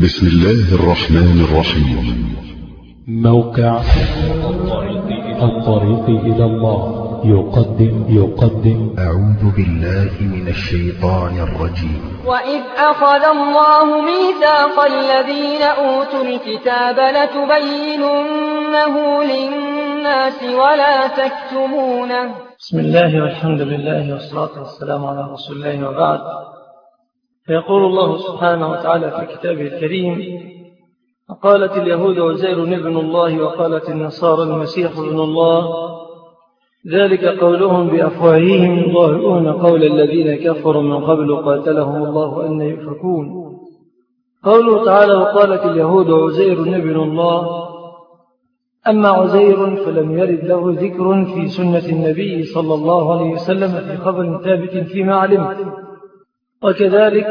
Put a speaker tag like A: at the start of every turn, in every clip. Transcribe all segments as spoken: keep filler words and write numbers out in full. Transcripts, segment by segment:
A: بسم الله الرحمن الرحيم.
B: موقع الطريق إلى الله يقدم يقدم
A: أعوذ بالله من الشيطان الرجيم.
C: وإذ أخذ الله ميثاق الذين أوتوا الكتاب لتبيننه للناس ولا تكتمونه.
D: بسم الله والحمد لله والصلاة والسلام على رسول الله وبعد. فيقول الله سبحانه وتعالى في كتابه الكريم: وقالت اليهود عزير ابن الله وقالت النصارى المسيح ابن الله، ذلك قولهم بأفواههم يضاهئون قول الذين كفروا من قبل قاتلهم الله أن يؤفكون. قوله تعالى: وقالت اليهود عزير ابن الله. أما عزير فلم يرد له ذكر في سنة النبي صلى الله عليه وسلم في خبر ثابت فيما علمت، وكذلك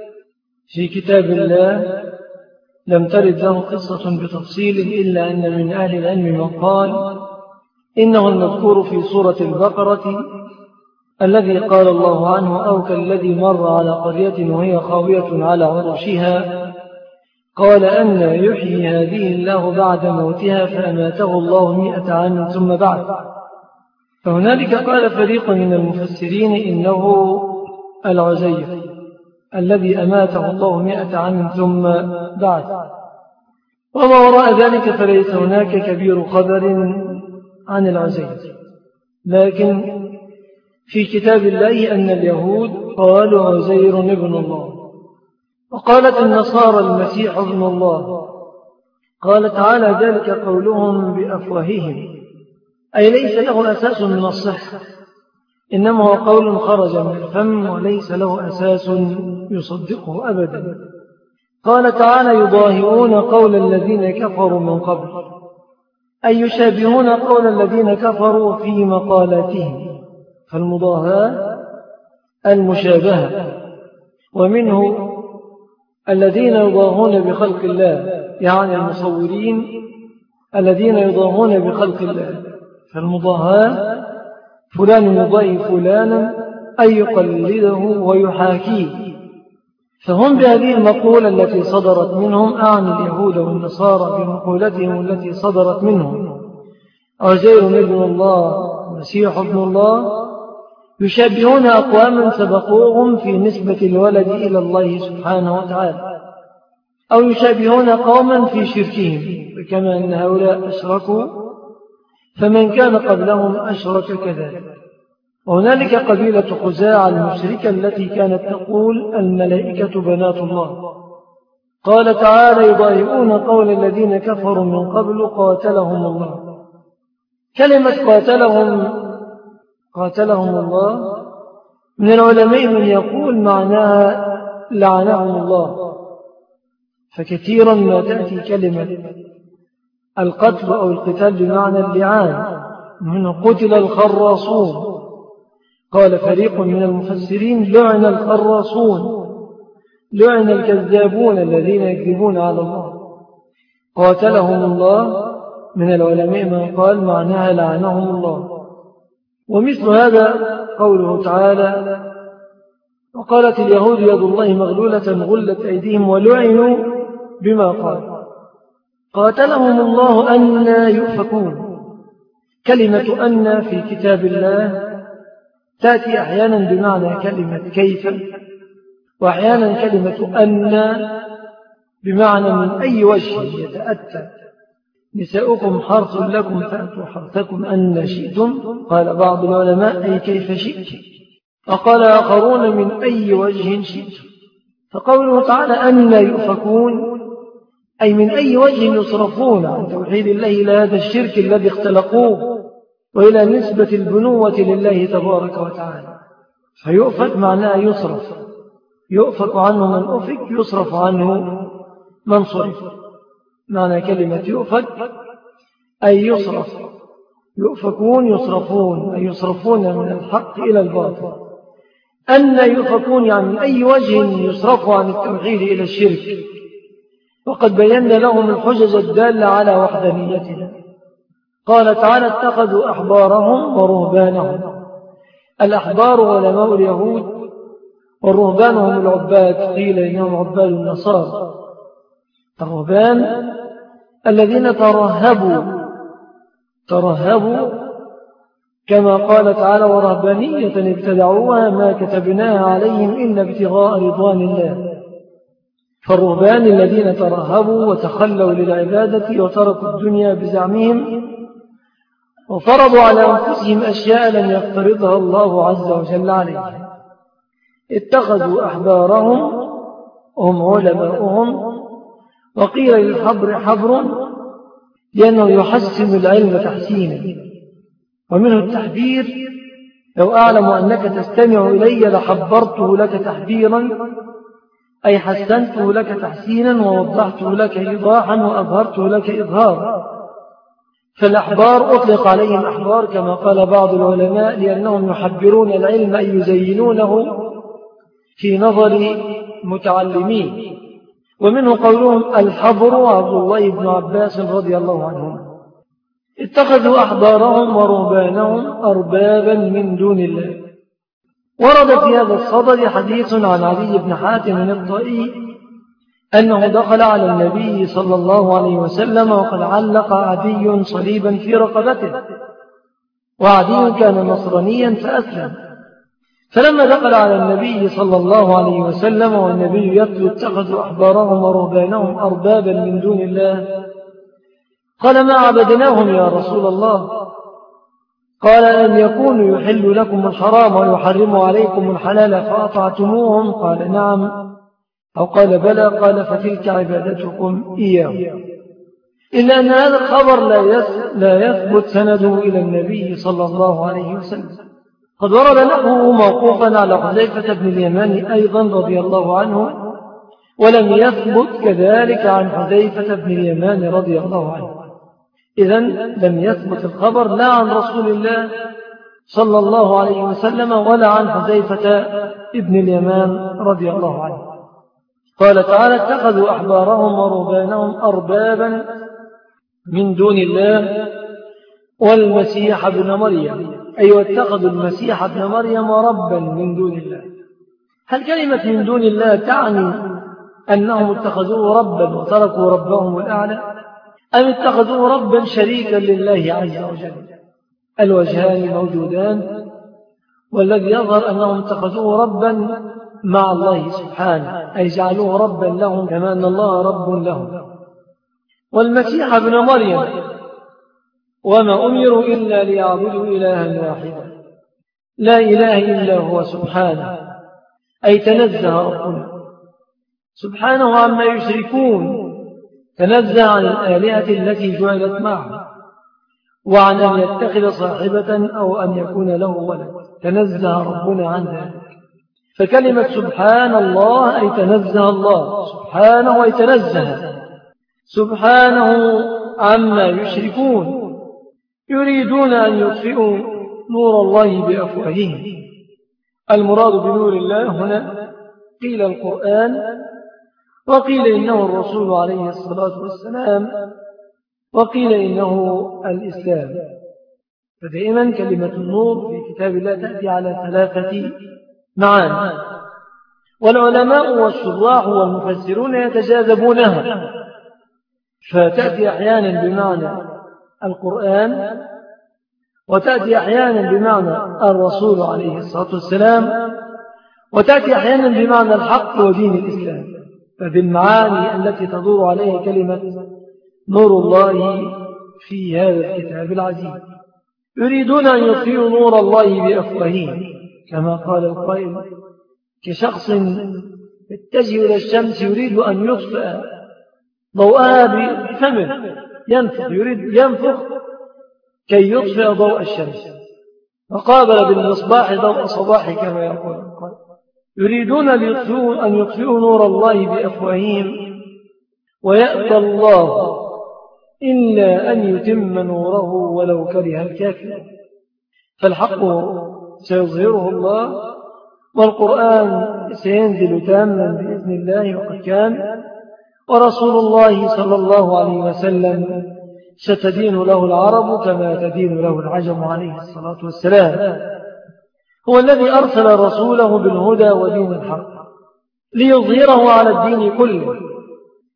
D: في كتاب الله لم ترد له قصة بتفصيل، إلا أن من أهل العلم من قال إنه المذكور في سورة البقرة الذي قال الله عنه: أو كالذي مر على قرية وهي خاوية على عروشها قال أن يحيي هذه الله بعد موتها فأماته الله مئة عام ثم بعث. فهنالك قال فريق من المفسرين إنه العزير الذي أماته الله مئة عام ثم بعث. وما وراء ذلك فليس هناك كبير خبر عن العزير، لكن في كتاب الله أن اليهود قالوا عزير ابن الله، وقالت النصارى المسيح ابن الله. قال تعالى: ذلك قولهم بأفواههم، أي ليس له أساس من الصحة، إنما هو قول خرج من الفم وليس له أساس يصدقه أبدا. قال تعالى: يضاهئون قول الذين كفروا من قبل، أي يشابهون قول الذين كفروا في مقالاتهم، فالمضاهاة المشابهة. ومنه الذين يضاهون بخلق الله، يعني المصورين الذين يضاهون بخلق الله، فالمضاهاة فلان يضاهي فلانا أي يقلده ويحاكيه. فهم بهذه المقولة التي صدرت منهم، أعني اليهود والنصارى بمقولتهم التي صدرت منهم عزير ابن الله مسيح ابن الله، يشابهون أقواما سبقوهم في نسبة الولد إلى الله سبحانه وتعالى، أو يشابهون قوما في شركهم، كما أن هؤلاء أشركوا فمن كان قبلهم أشرك كذلك. وهنالك قبيلة خزاعة المشركة التي كانت تقول الملائكة بنات الله. قال تعالى: يضاهئون قول الذين كفروا من قبل قاتلهم الله. كلمة قاتلهم قاتلهم الله من العلماء من يقول معناها لعنهم الله، فكثيرا ما تأتي كلمة القتل أو القتال بمعنى اللعان، من قتل الخراصون. قال فريق من المفسرين: لعن الخراصون، لعن الكذابون الذين يكذبون على الله. قاتلهم الله من العلماء من قال معناها لعنهم الله. ومثل هذا قوله تعالى: وقالت اليهود يد الله مغلولة غلت أيديهم ولعنوا بما قال. قاتلهم الله أن يؤفكون. كلمة أن في كتاب الله تأتي أحيانا بمعنى كلمة كيف، وأحيانا كلمة أن بمعنى من أي وجه يتأتى. نساؤكم حرث لكم فأتوا حرثكم أن شئتم، قال بعض العلماء أي كيف شئتم، وقال آخرون من أي وجه شئتم. فقوله تعالى أن يؤفكون أي من أي وجه يصرفون عن توحيد الله إلى هذا الشرك الذي اختلقوه وإلى نسبة البنوة لله تبارك وتعالى. فيؤفك معناه يصرف، يؤفك عنه من أفك، يصرف عنه من صرف. معنى كلمة يؤفك أي يصرف، يؤفكون يصرفون، أي يصرفون من الحق إلى الباطل. أن يؤفكون يعني من أي وجه يصرف عن التوحيد إلى الشرك، وقد بينا لهم الحجج الدالة على وحدانيتنا. قال تعالى: اتخذوا أحبارهم ورهبانهم. الأحبار علماء اليهود، والرهبان هم العباد، قيل إنهم عباد النصارى. الرهبان الذين ترهبوا ترهبوا كما قال تعالى ورهبانية ابتدعوها ما كتبناها عليهم إلا ابتغاء رضوان الله. فالرهبان الذين ترهبوا وتخلوا للعبادة وتركوا الدنيا بزعمهم وفرضوا على أنفسهم أشياء لم يفترضها الله عز وجل عليهم، اتخذوا أحبارهم هم علماؤهم، وقيل للحبر حبر لأنه يحسن العلم تحسينا، ومنه التحبير لو أعلم أنك تستمع إلي لحبرته لك تحبيرا، أي حسنته لك تحسينا ووضحته لك إيضاحا وأظهرته لك إظهارا. فالأحبار أطلق عليهم أحبار كما قال بعض العلماء لأنهم يحبرون العلم أي يزينونه في نظر متعلمين، ومنه قولهم الحبر عبد الله بن عباس رضي الله عنهم. اتخذوا أحبارهم ورهبانهم أربابا من دون الله. ورد في هذا الصدد حديث عن علي بن حاتم الطائي أنه دخل على النبي صلى الله عليه وسلم وقد علق عدي صليبا في رقبته، وعدي كان نصرانيا فأسلم. فلما دخل على النبي صلى الله عليه وسلم والنبي يتلو اتخذوا أحبارهم ورهبانهم أربابا من دون الله قال ما عبدناهم يا رسول الله؟ قال أن يكونوا يحل لكم الحرام ويحرم عليكم الحلال فأطعتموهم؟ قال نعم، أو قال بلى، قال فتلك عبادتكم إياه. إلا أن هذا الخبر لا يثبت سنده إلى النبي صلى الله عليه وسلم. قد ورد نحوه موقوفا على حذيفة بن اليمان أيضا رضي الله عنه، ولم يثبت كذلك عن حذيفة بن اليمان رضي الله عنه. إذن لم يثبت الخبر لا عن رسول الله صلى الله عليه وسلم ولا عن حذيفة بن اليمان رضي الله عنه. قال تعالى اتخذوا أحبارهم ورهبانهم أربابا من دون الله والمسيح ابن مريم، أي واتخذوا المسيح ابن مريم ربا من دون الله. هل كلمة من دون الله تعني أنهم اتخذوه ربا وتركوا ربهم الأعلى، أم اتخذوه ربا شريكا لله عز وجل؟ الوجهان موجودان، والذي يظهر أنهم اتخذوه ربا مع الله سبحانه، أي جعلوه ربا لهم كما أن الله رب لهم. والمسيح ابن مريم وما أمروا إلا ليعبدوا إلها واحدا لا إله إلا هو سبحانه، أي تنزه ربنا سبحانه عما يشركون، تنزه عن الآلهة التي جعلت معه، وعن أن يتخذ صاحبة أو أن يكون له ولد، تنزه ربنا عن ذلك. فكلمة سبحان الله أي تنزه الله سبحانه، أي تنزه سبحانه عما يشركون. يريدون أن يطفئوا نور الله بأفواههم. المراد بنور الله هنا قيل القرآن، وقيل إنه الرسول عليه الصلاة والسلام، وقيل إنه الإسلام. فدائما كلمة النور في كتاب الله تأتي على ثلاثة معاني، والعلماء والشراح والمفسرون يتجاذبونها، فتأتي أحيانا بمعنى القرآن، وتأتي أحيانا بمعنى الرسول عليه الصلاة والسلام، وتأتي أحيانا بمعنى الحق ودين الإسلام. فبالمعاني التي تدور عليها كلمة نور الله في هذا الكتاب العزيز. يريدون أن يطفئوا نور الله بأفواههم، كما قال القائل كشخص يتجه إلى الشمس يريد أن يطفئ ضوءها بفمه، ينفخ، يريد ينفخ كي يطفئ ضوء الشمس، وقابل بالمصباح ضوء صباح كما يقول القائل. يريدون أن يطفئوا نور الله بأفواههم ويأتى الله إلا أن يتم نوره ولو كره الكافر. فالحق سيظهره الله، والقرآن سينزل تاما بإذن الله وقد كان، ورسول الله صلى الله عليه وسلم ستدين له العرب كما تدين له العجم عليه الصلاة والسلام. هو الذي أرسل رسوله بالهدى ودين الحق ليظهره على الدين كله،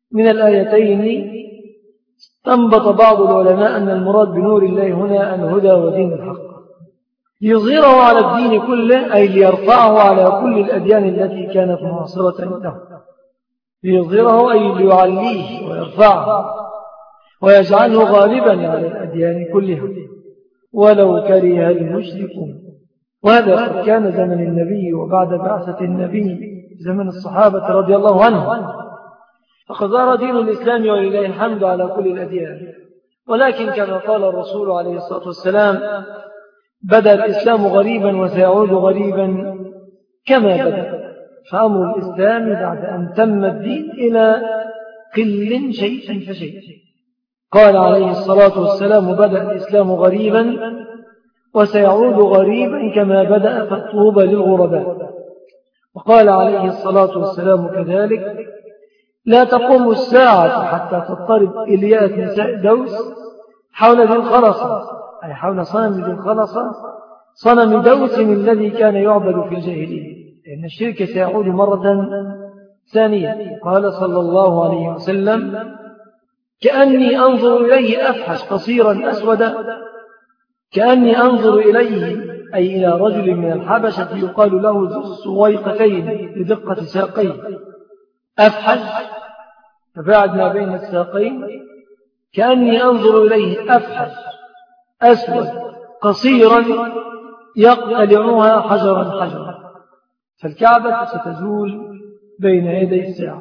D: من الآيتين استنبط بعض العلماء أن المراد بنور الله هنا الهدى ودين الحق ليظهره على الدين كله، أي ليرفعه على كل الأديان التي كانت معاصرة له، ليظهره أي ليعليه ويرفعه ويجعله غالبا على الأديان كلها ولو كره المشركون. وهذا قد كان زمن النبي وبعد بعثة النبي زمن الصحابة رضي الله عنهم، فقد ظهر دين الإسلام ولله الحمد على كل الأديان. ولكن كما قال الرسول عليه الصلاة والسلام: بدأ الإسلام غريبا وسيعود غريبا كما بدأ. فأمر الإسلام بعد أن تم الدين إلى قل شيئا فشيئا. قال عليه الصلاة والسلام: بدأ الإسلام غريبا وسيعود غريبا كما بدأ، فالطوبى للغرباء. وقال عليه الصلاة والسلام كذلك: لا تقوم الساعة حتى تضطرب إليات نساء دوس حول ذي الخلصة، أي حول صنم ذي الخلصة، صنم دوس الذي كان يعبد في الجاهلية، لأن الشرك سيعود مرة ثانية. قال صلى الله عليه وسلم: كأني أنظر إليه أفحش قصيرا أسودا، كأني أنظر إليه أي إلى رجل من الحبشة يقال له ذو السويقتين لدقة ساقيه. أفحش تباعد ما بين الساقين، كأني أنظر إليه أفحش أسود قصيرا يقلعها حجرا حجرا. فالكعبة ستزول بين يدي الساعة.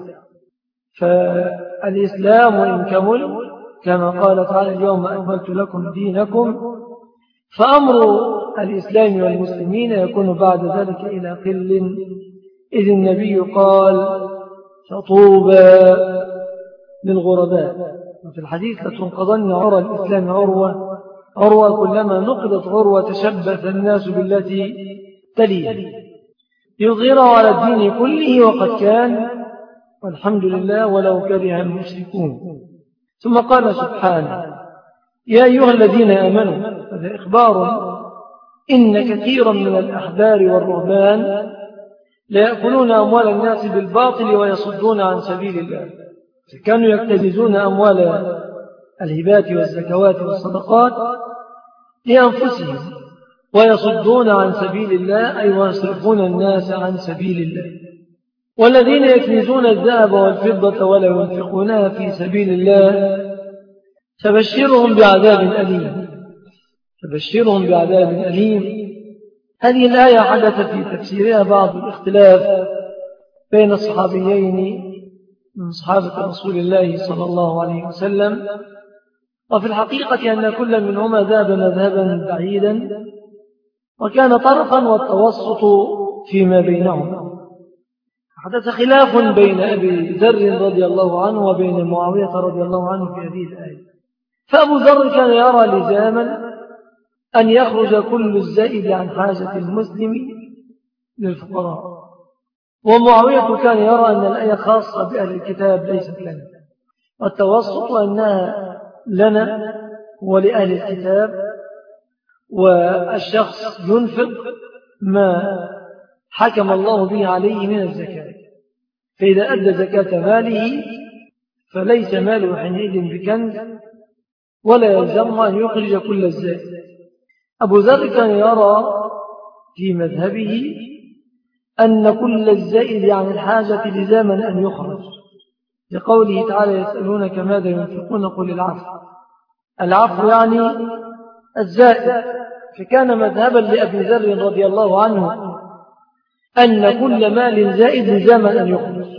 D: فالإسلام وإن كمل كما قال تعالى: اليوم أكملت لكم دينكم، فأمر الإسلام والمسلمين يكون بعد ذلك إلى قل، إذ النبي قال: فطوبى للغرباء. وفي الحديث: لتنقضن عرى الإسلام عروة عروة، كلما نقضت عروة تشبث الناس بالتي تليه، يظهره على الدين كله، وقد كان والحمد لله ولو كره المشركون. ثم قال سبحانه: يا أيها الذين آمنوا، هذا إخبار: إن كثيرا من الأحبار والرهبان ليأكلون أموال الناس بالباطل ويصدون عن سبيل الله. كانوا يكتنزون أموال الهبات والزكوات والصدقات لأنفسهم ويصدون عن سبيل الله، أي ويصرفون الناس عن سبيل الله. والذين يكنزون الذهب والفضة ولا ينفقونها في سبيل الله فبشرهم بعذاب أليم فبشرهم بعذاب أليم. هذه الآية حدث في تفسيرها بعض الاختلاف بين الصحابيين من صحابة رسول الله صلى الله عليه وسلم، وفي الحقيقة أن كل منهما ذهب مذهبا بعيدا وكان طرفا والتوسط فيما بينهما. حدث خلاف بين أبي ذر رضي الله عنه وبين معاوية رضي الله عنه في هذه الآية. فأبو ذر كان يرى لزاما أن يخرج كل الزائد عن حاجة المسلم للفقراء، ومعاوية كان يرى أن الآية خاصة بأهل الكتاب ليست لنا، والتوسط أنها لنا ولأهل الكتاب، والشخص ينفق ما حكم الله به عليه من الزكاة، فإذا أدى زكاة ماله فليس ماله حينئذ بكنز ولا يلزم أن يخرج كل الزائد. أبو ذر كان يرى في مذهبه أن كل الزائد عن الحاجة لزاما أن يخرج، لقوله تعالى: يسألونك ماذا ينفقون قل العفو. العفو يعني الزائد. فكان مذهبا لأبي ذر رضي الله عنه أن كل مال زائد لزاما أن يخرج.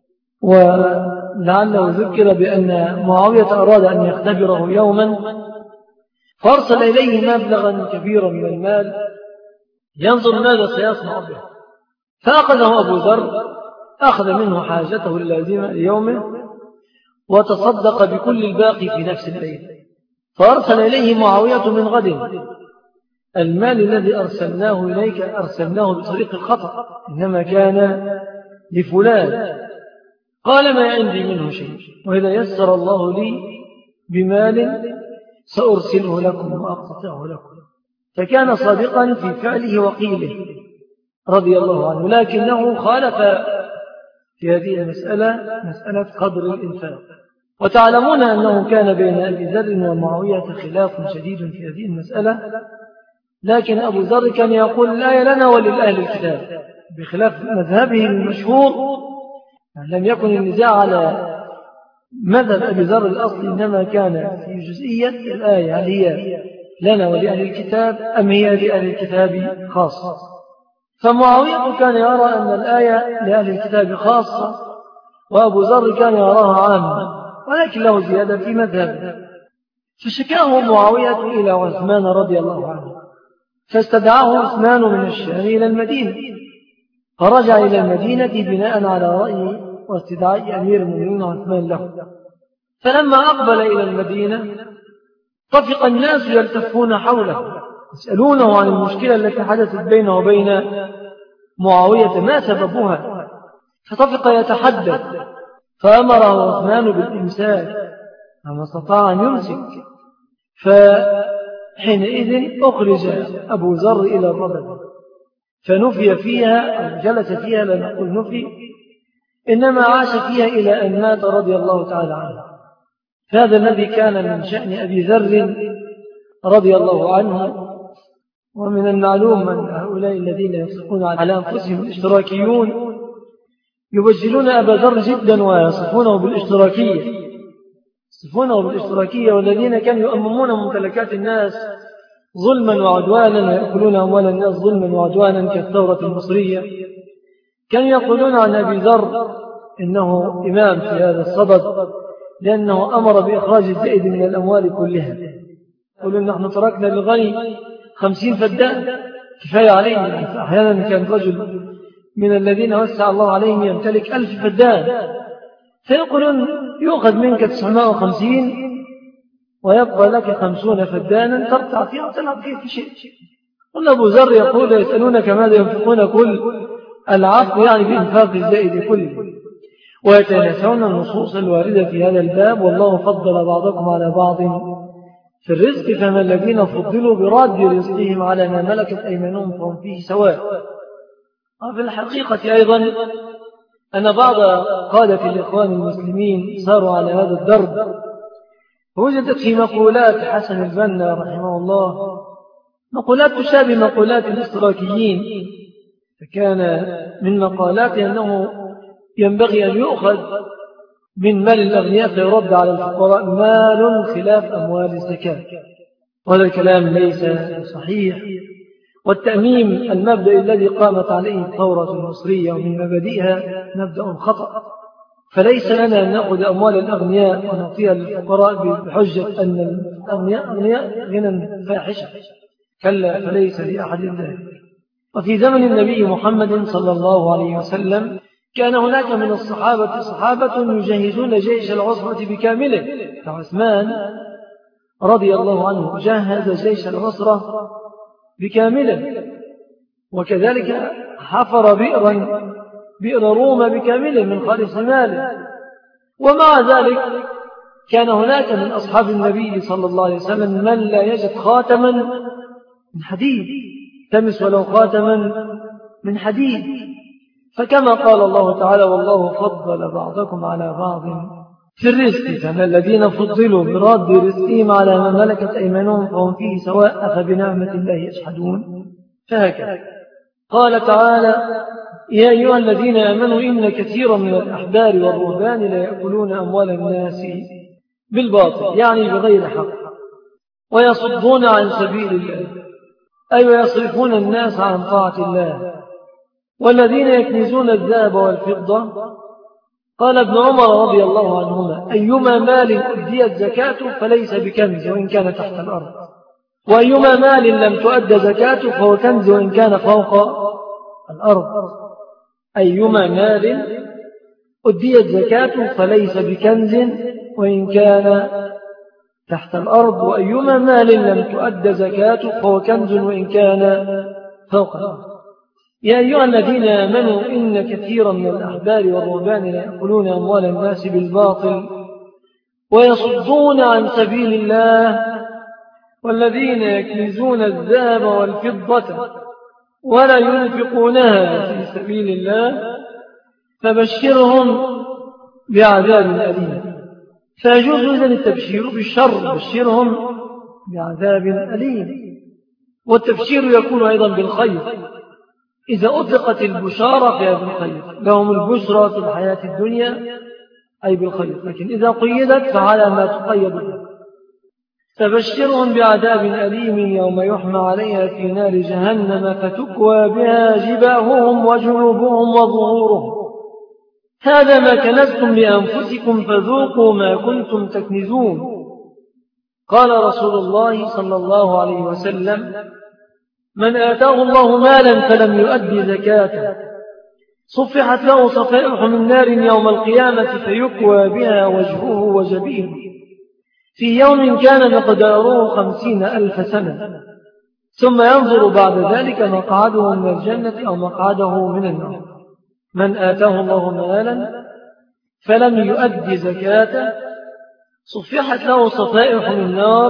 D: ولعله ذكر بأن معاوية أراد أن يختبره يوما فأرسل إليه مبلغا كبيرا من المال ينظر ماذا سيصنع به، فأخذه أبو ذر، أخذ منه حاجته اللازمة ليومه وتصدق بكل الباقي في نفس الليل. فأرسل إليه معاوية من غد: المال الذي أرسلناه إليك أرسلناه بطريق الخطأ، إنما كان لفلان. قال: ما عندي منه شيء، وإذا يسر الله لي بمال سأرسله لكم وأقطعه لكم. فكان صادقا في فعله وقيله رضي الله عنه، لكنه خالف في هذه المسألة مسألة قدر الإنفاق. وتعلمون أنه كان بين أبي ذر ومعاوية خلاف شديد في هذه المسألة، لكن أبو ذر كان يقول الآية لنا وللأهل الكتاب، بخلاف مذهبه المشهور لم يكن النزاع على مذهب أبي ذر الأصلي، إنما كان في جزئية الآية هل هي لنا ولأهل الكتاب أم هي لأهل الكتاب خاصة. فمعاوية كان يرى أن الآية لأهل الكتاب خاصة، وأبو ذر كان يراها عامة، ولكن له زيادة في مذهبه. فشكاه معاوية إلى عثمان رضي الله عنه، فاستدعاه عثمان من الشام إلى المدينة، فرجع إلى المدينة بناء على رأي واستدعاء أمير المؤمنين عثمان له. فلما أقبل إلى المدينة طفق الناس يلتفون حوله يسألونه عن المشكلة التي حدثت بينه وبين معاوية ما سببها، فطفق يتحدث، فأمره عثمان بالإمساك فما استطاع أن يمسك. فحينئذ أخرج أبو ذر إلى الربد فنفي فيها أو جلس فيها، لا نقول نفي، إنما عاش فيها إلى أن مات رضي الله تعالى عنه. هذا الذي كان من شأن أبي ذر رضي الله عنه. ومن المعلوم أن هؤلاء الذين يصفون على أنفسهم الاشتراكيون يبجلون أبا ذر جدا ويصفونه بالاشتراكية يصفونه بالاشتراكية والذين كانوا يؤممون ممتلكات الناس ظلما وعدوانا ويأكلون أموال الناس ظلما وعدوانا كالثورة المصرية. كانوا يقولون عن أبي ذر إنه إمام في هذا الصدد لأنه أمر بإخراج الزائد من الأموال كلها. يقولون نحن تركنا للغني خمسين فدان كفاية عليه. أحيانا كان رجل من الذين وسع الله عليهم يمتلك ألف فدان، فيقولون يؤخذ منك تسعمائة وخمسين ويبقى لك خمسون فدانا ترتع فيها وتلعب فيها في شيء. قل أبو ذر يقول يسألونك ماذا ينفقون كل العفو يعني بإنفاق الزائد كله، ويتناسون النصوص الواردة في هذا الباب. والله فضل بعضكم على بعض في الرزق، فما الذين فضلوا براد رزقهم على ما ملكت أيمانهم فهم فيه سواء. وفي الحقيقة أيضا أن بعض قادة الإخوان المسلمين صاروا على هذا الدرب، وجدت في مقولات حسن البنا رحمه الله مقولات تشابه مقولات الاشتراكيين. فكان من مقالاته أنه ينبغي أن يؤخذ من مال الأغنياء فيرد على الفقراء مال خلاف أموال الزكاة. وهذا الكلام ليس صحيح، والتأميم المبدأ الذي قامت عليه الثورة المصرية ومن مبادئها مبدأ خطأ. فليس لنا أن نأخذ أموال الأغنياء ونعطيها للفقراء بحجة أن الأغنياء أغنياء غنى فاحشة، كلا فليس لأحد ذلك. وفي زمن النبي محمد صلى الله عليه وسلم كان هناك من الصحابة صحابة يجهزون جيش العسرة بكامله، فعثمان رضي الله عنه جهز جيش العسرة بكامله، وكذلك حفر بئرا بئر روما بكامله من خالص ماله. ومع ذلك كان هناك من أصحاب النبي صلى الله عليه وسلم من لا يجد خاتما من حديد، تمس ولو خاتما من حديد. فكما قال الله تعالى والله فضل بعضكم على بعض في الرزق، فما الذين فضلوا براد رزقهم على ما ملكت أيمانهم فهم فيه سواء أفبنعمة الله يجحدون. فهكذا قال تعالى يا أيها الذين آمنوا إن كثيرا من الأحبار والرهبان لا يأكلون أموال الناس بالباطل يعني بغير حق ويصدون عن سبيل الله أي ويصرفون الناس عن طاعة الله والذين يكنزون الذهب والفضة. قال ابن عمر رضي الله عنهما أيما مال أديت زكاته فليس بكنز وإن كان تحت الأرض، وأيما مال لم تؤد زكاته فهو كنز وإن كان فوق الأرض. أيما مال أديت زكاته فليس بكنز وإن كان تحت الأرض، وأيما مال لم تؤد زكاته فهو كنز وإن كان فوق الأرض. يا أيها الذين آمنوا إن كثيرا من الأحبار والرهبان لا يأكلون أموال الناس بالباطل ويصدون عن سبيل الله والذين يكنزون الذهب والفضة ولا ينفقونها في سبيل الله فبشرهم بعذاب أليم. فيجوز إذن التبشير بالشر، بشرهم بعذاب أليم. والتبشير يكون أيضا بالخير إذا أطلقت البشارة في هذا الخير، لهم البشرى في الحياة الدنيا أي بالخير، لكن إذا قيدت فعلى ما تقيد به. فبشرهم بعذاب أليم يوم يحمى عليها في نار جهنم فتكوى بها جباههم وجنوبهم وظهورهم هذا ما كنزتم لأنفسكم فذوقوا ما كنتم تكنزون. قال رسول الله صلى الله عليه وسلم: من آتاه الله مالا فلم يؤدي زكاته صفحت له صفائح من نار يوم القيامة فيكوى بها وجهه وجبينه في يوم كان مقداره خمسين ألف سنة ثم ينظر بعد ذلك مقعده من الجنة أو مقعده من النار. من آتاه الله مالا فلم يؤدي زكاته صفحت له صفائح من نار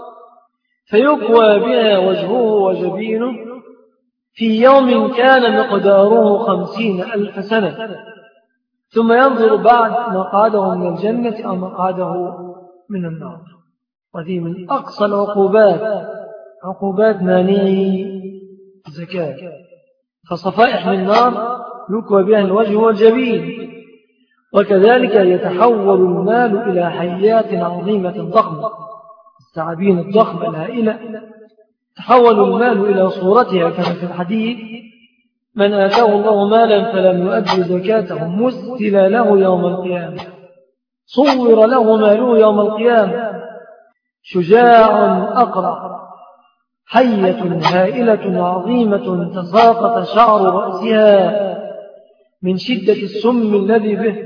D: فيكوى بها وجهه وجبينه في يوم كان مقداره خمسين ألف سنة ثم ينظر بعد مقعده من الجنة أو مقعده من النار. وذي من أقصى العقوبات عقوبات مانعي الزكاة. فصفائح من النار يكوى بها الوجه والجبين. وكذلك يتحول المال إلى حيات عظيمة ضخمة، الثعابين الضخمة الهائلة تحول المال إلى صورتها كما في الحديث: من آتاه الله مالا فلم يؤدي زكاته مثل له يوم القيامة صور له ماله يوم القيامة شجاع أقرع حية هائلة عظيمة تساقط شعر رأسها من شدة السم الذي به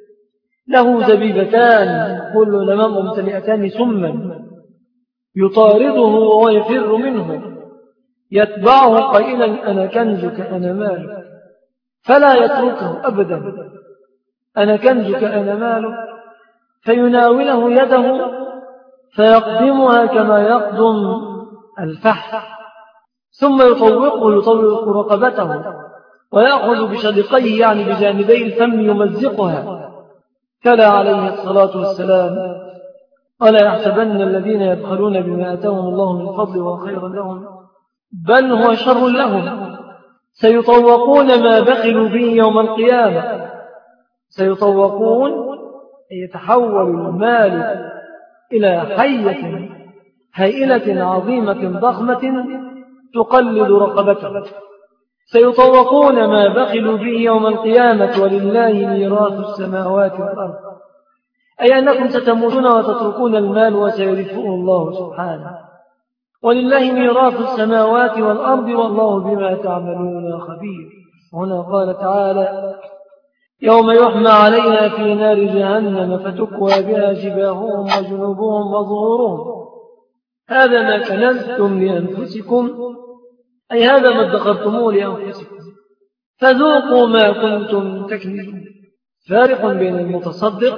D: له زبيبتان كل لما ممتلئتان سما يطارده وهو يفر منه يتبعه قائلا: أنا كنزك أنا مالك، فلا يتركه أبدا. أنا كنزك أنا مالك، فيناوله يده فيقدمها كما يقدم الفحل ثم يطوقه يطوق رقبته ويأخذ بشدقيه يعني بجانبي الفم يمزقها. تلا عليه الصلاة والسلام: ولا يحسبن الذين يبخلون بما آتاهم الله من فضل وخيرا لهم بل هو شر لهم سيطوقون ما بخلوا به يوم القيامة. سيطوقون أن يتحول المال إلى حية هائلة عظيمة ضخمة تقلد رقبته. سيطوقون ما بخلوا به يوم القيامة ولله ميراث السماوات والأرض، أي أنكم ستموتون وتتركون المال وسيرثه الله سبحانه. ولله ميراث السماوات والأرض والله بما تعملون خبير. هنا قال تعالى: يوم يحمى عليها في نار جهنم فتكوى بها جباههم وجنوبهم وظهورهم هذا ما كنزتم لأنفسكم، أي هذا ما ادخرتموه لأنفسكم فذوقوا ما كنتم تكنزون. فارق بين المتصدق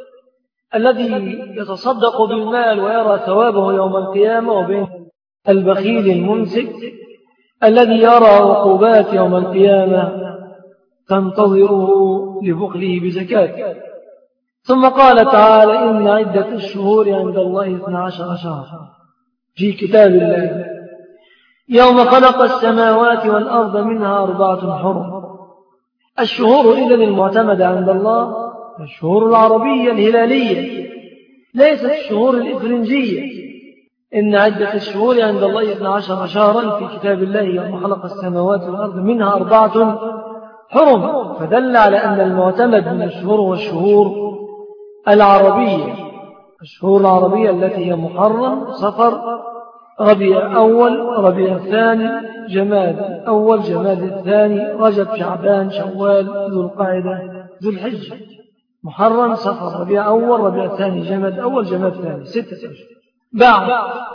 D: الذي يتصدق بالمال ويرى ثوابه يوم القيامة وبين البخيل الممسك الذي يرى عقوبات يوم القيامة تنتظره لبخله بزكاة. ثم قال تعالى: إن عدة الشهور عند الله اثنا عشر شهرا في كتاب الله يوم خلق السماوات والأرض منها أربعة حرم. الشهور إذن المعتمدة عند الله الشهور العربية الهلالية ليست الشهور الإفرنجية. إن عدة الشهور عند الله اثنا عشر شهرا في كتاب الله يوم خلق السماوات والأرض منها أربعة حرم، فدل على أن المعتمد من الشهور والشهور العربية الشهور العربية التي هي محرم صفر ربيع أول ربيع الثاني جماد أول جماد الثاني رجب شعبان شوال ذو القعدة ذو الحجة. محرم صفر ربيع أول ربيع الثاني جماد أول جماد ثاني ستة أشهر. بعد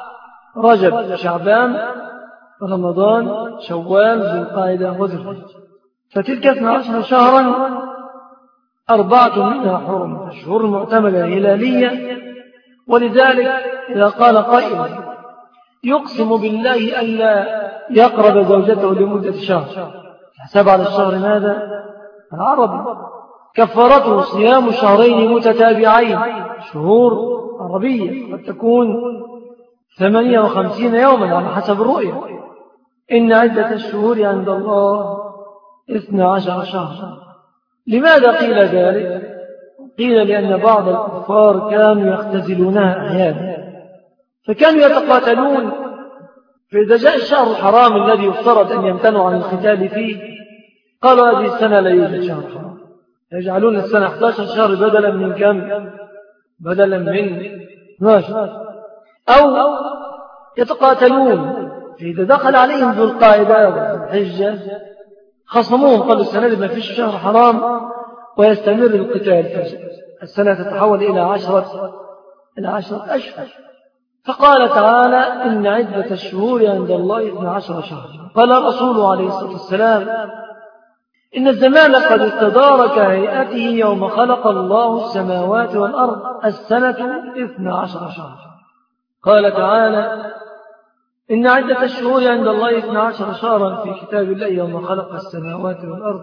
D: رجب شعبان رمضان شوال ذو القعدة وذو الحجة، فتلك اثنا عشر شهرا أربعة منها حرم الشهور المعتمدة الهلالية. ولذلك إذا قال قائل يقسم بالله ألا يقرب زوجته لمدة شهر، حسب على الشهر ماذا؟ العربي. كفارته صيام شهرين متتابعين، شهور عربية قد تكون ثمانية وخمسين يوما على حسب الرؤية. إن عدة الشهور عند الله اثنى عشر شهرا. لماذا قيل ذلك؟ قيل لأن بعض الكفار كانوا يختزلونها أحيانا، فكانوا يتقاتلون، فإذا جاء الشهر الحرام الذي يفترض أن يمتنعوا عن القتال فيه قالوا هذه السنة لا يوجد شهر حرام، يجعلون السنة أحد عشر شهر بدلا من كم؟ بدلا من اثني عشر. أو يتقاتلون، فإذا دخل عليهم ذو القاعدة والحجة خصموهم، قالوا السنة ما فيش شهر حرام ويستمر القتال، السنة تتحول إلى عشرة إلى عشرة أشهر. فقال تعالى إن عدة الشهور عند الله اثنى عشر شهرا. قال الرسول عليه الصلاة والسلام إن الزمان قد استدار كهيئته يوم خلق الله السماوات والأرض، السنة اثنى عشر شهرا. قال تعالى إن عدة الشهور عند الله اثنى عشر شهرا في كتاب الله يوم خلق السماوات والأرض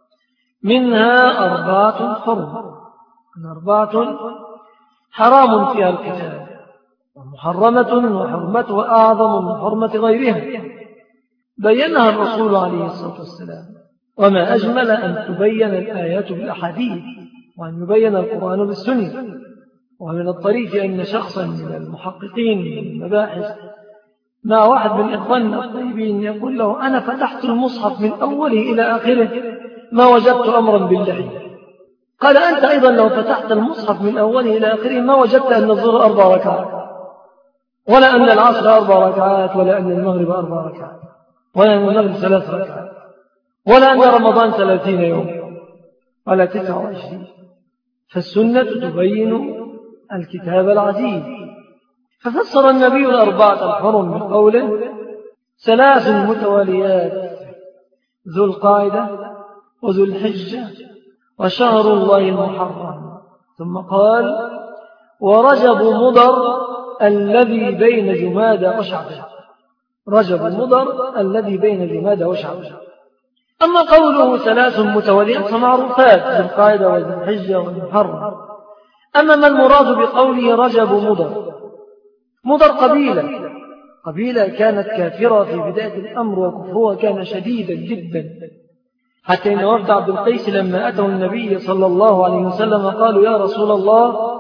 D: منها أربعة حرم، من أربعة حرام فيها القتال، ومحرمة وحرمتها أعظم من حرمة غيرها، بينها الرسول عليه الصلاة والسلام. وما أجمل أن تبين الآيات بالأحاديث، وأن يبين القرآن بالسنة. ومن الطريف أن شخصا من المحققين من المباحث مع واحد من إخواننا الطيبين يقول له أنا فتحت المصحف من أوله إلى آخره ما وجدت أمرا باللحية. قال أنت أيضا لو فتحت المصحف من أوله إلى آخره ما وجدت أن الظهر أربع ركعات، ولا أن العصر أربع ركعات، ولا أن المغرب أربع ركعات، ولا أن المغرب ثلاث ركعات، ولا أن رمضان ثلاثين يوم، ولا تسعة وعشرين. فالسنة تبين الكتاب العزيز. ففسر النبي الأربعة الحرم بقوله ثلاث متواليات، ذو القاعدة وذو الحجة وشهر الله المحرم. ثم قال ورجب مضر الذي بين جمادى وشعبان، رجب مضر الذي بين جمادى وشعبان. أما قوله ثلاث متواليات فمعروفات، ذو القاعدة وذو الحجة والمحرم. أما ما المراد بقوله رجب مضر؟ مضر قبيلة قبيلة كانت كافرة في بداية الأمر، وكفرها كان شديدا جدا، حتى إن وفد عبد القيس لما أتوا النبي صلى الله عليه وسلم قالوا يا رسول الله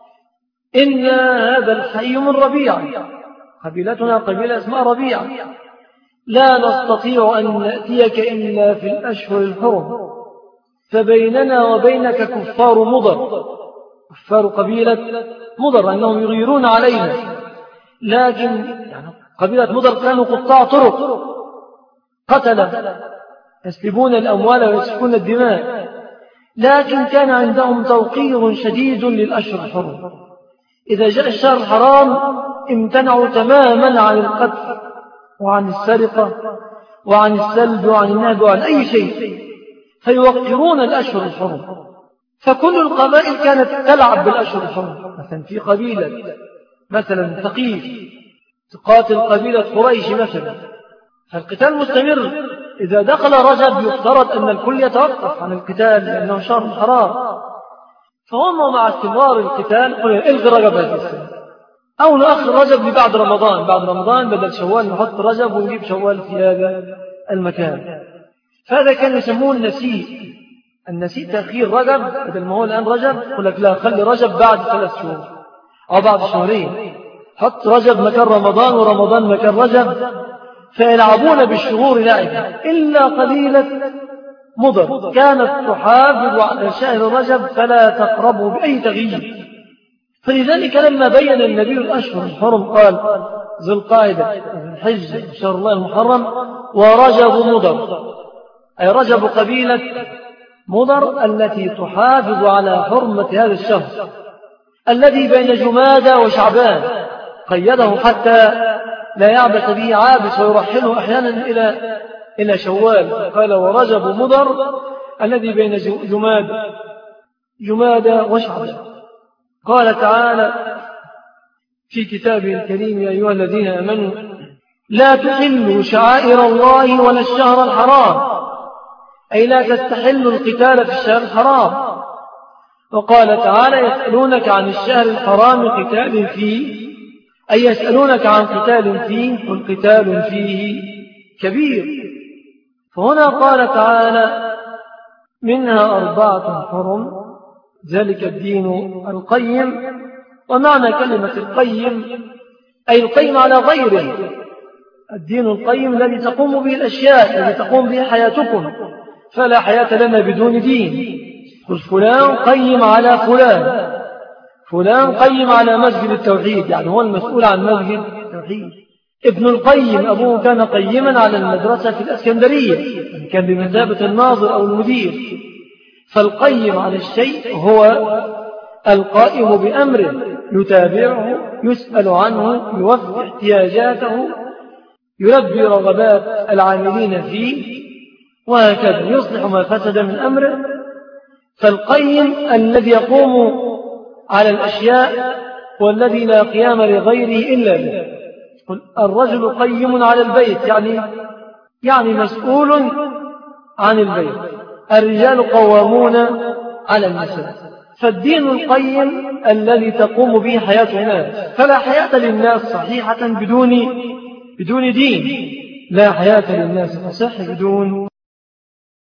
D: إن هذا الحي من ربيع، قبيلتنا قبيلة اسمها ربيع، لا نستطيع أن نأتيك إلا في الأشهر الحرم، فبيننا وبينك كفار مضر، كفار قبيلة مضر أنهم يغيرون علينا، لكن يعني قبيلة مضر كانوا قطاع طرق، قتل يسلبون الأموال ويسفكون الدماء، لكن كان عندهم توقير شديد للأشهر الحرم. إذا جاء الشهر الحرام امتنعوا تماما عن القتل وعن السرقة وعن السلب وعن النهب وعن أي شيء، فيوقرون الأشهر الحرم. فكل القبائل كانت تلعب بالأشهر الحرم. مثلا في قبيلة مثلا ثقيف تقاتل قبيلة قريش مثلا، فالقتال مستمر. إذا دخل رجب يفترض أن الكل يتوقف عن القتال لأنه شهر حرام، فهم مع استمرار القتال قلوا إلغي رجب هذه السنة، أو نأخر رجب لبعد رمضان، بعد رمضان بدل شوال نحط رجب ونجيب شوال في هذا المكان. فهذا كان يسمون النسيء. النسيء تأخير رجب، بدل ما هو الآن رجب يقول لك لا خلي رجب بعد ثلاث شهور أو بعد شهرين، حط رجب مكان رمضان ورمضان مكان رجب، فيلعبون بالشهور لعبا. إلا قليلة مضر كانت تحافظ على شهر رجب فلا تقربه بأي تغيير. فلذلك لما بين النبي الأشهر الحرم قال ذو القاعدة الحج شهر الله المحرم ورجب مضر، أي رجب قبيلة مضر التي تحافظ على حرمة هذا الشهر الذي بين جمادى وشعبان، قيده حتى لا يعبث به عابس ويرحله أحيانا إلى إلى شوال. قال ورجب مضر الذي بين جمادى جمادى وشعبان. قال تعالى في كتابه الكريم يا أيها الذين آمنوا لا تحلوا شعائر الله ولا الشهر الحرام أي لا تستحل القتال في الشهر الحرام. وقال تعالى يسألونك عن الشهر الحرام قتال فيه، أي يسألونك عن قتال فيه، والقتال فيه كبير. فهنا قال تعالى منها أربعة حرم ذلك الدين القيم. ومعنى كلمة القيم أي القيم على غيره، الدين القيم الذي تقوم به الأشياء، الذي تقوم به حياتكم، فلا حياة لنا بدون دين. قل فلان قيم على فلان، فلان قيم على مسجد التوحيد، يعني هو المسؤول عن مسجد التوحيد. ابن القيم أبوه كان قيما على المدرسة في الأسكندرية، يعني كان بمثابة الناظر أو المدير. فالقيم على الشيء هو القائم بأمره، يتابعه، يسأل عنه، يوفي احتياجاته، يلبي رغبات العاملين فيه، وهكذا يصلح ما فسد من أمره. فالقيم الذي يقوم على الأشياء والذي لا قيام لغيره إلا به. الرجل قيم على البيت، يعني يعني مسؤول عن البيت. الرجال قوامون على النساء. فالدين القيم الذي تقوم به حياة الناس، فلا حياة للناس صحيحة بدون بدون دين، لا حياة للناس تصح بدون